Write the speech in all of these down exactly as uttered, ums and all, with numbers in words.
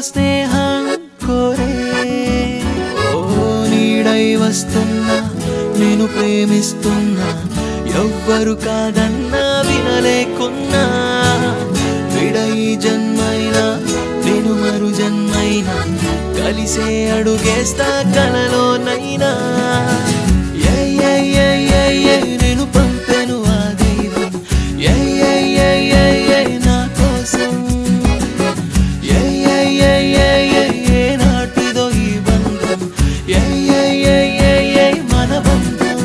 స్నేహం కోరే ఓ నీడై వస్తున్నా నేను ప్రేమిస్తున్నా ఎవ్వరు కాదన్నా వినలేకున్నా విడై జన్మైనా నేను మరు జన్మైనా కలిసే అడుగేస్తా కలలోనైనా నేను పంపెను ఆ దైవం నా కోసం నాటిదో ఈ బంధం మన బంధం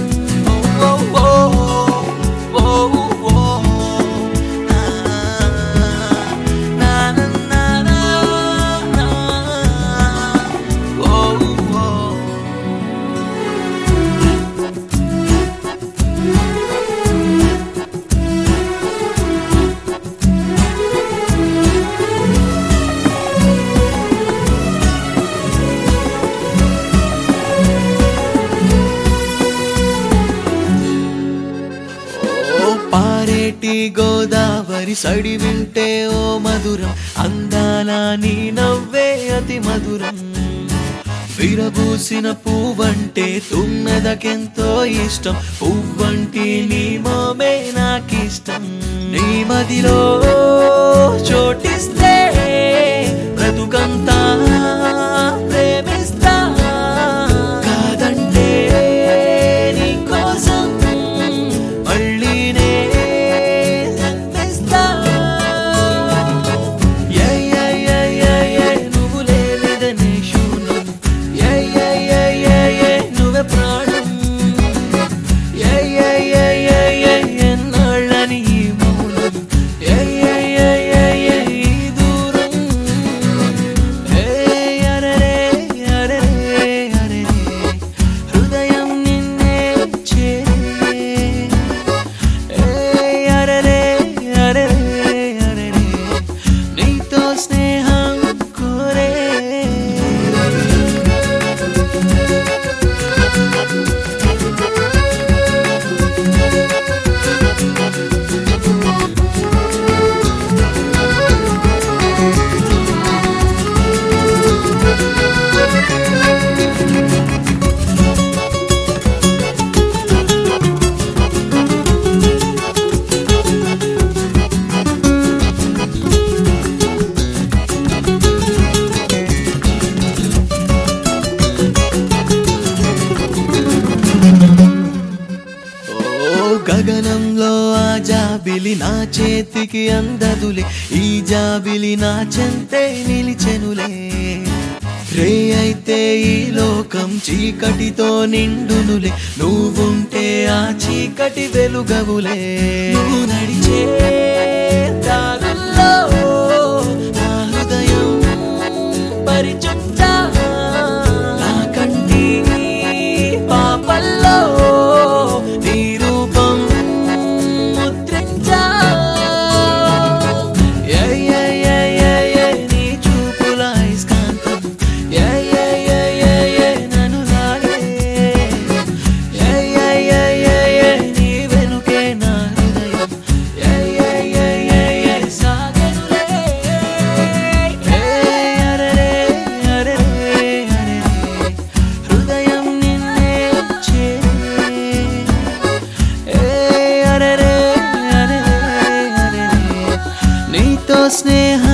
పారేటి గోదావరి సడి వింటే ఓ మధురం అందాల నీ నవ్వే అతి మధురం విరబూసిన పువ్వంటే తుమ్మెదకెంతో ఇష్టం పువ్వంటి నీ మోమే నాకిష్టం నీ మదిలో చోటిస్తే బ్రతుకంతా ప్రేమిస్తా కాదంటే నీ కోసం మళ్ళీనే నువ్వు లేదని శూన్యం నువ్వే ప్రాణం ఎన్నాళ్ళని ఈ మౌనం ఈ దూరం అరరే అరరే అరరే హృదయం నిన్నే చేరే అరరే అరరే అరరే నీతో స్నేహం కోరే గగనంలో ఆ జాబిలి నా చేతికి అందదులే ఈ జాబిలి నా చెంతే నిలిచెనులే రే అయితే ఈ లోకం చీకటితో నిండునులే నువ్వుంటే ఆ చీకటి వెలుగవులే నువ్వు నడిచే దారుల్లో నా హృదయం పరిచుట్టా నా కంటి పాపల్లో స్నేహ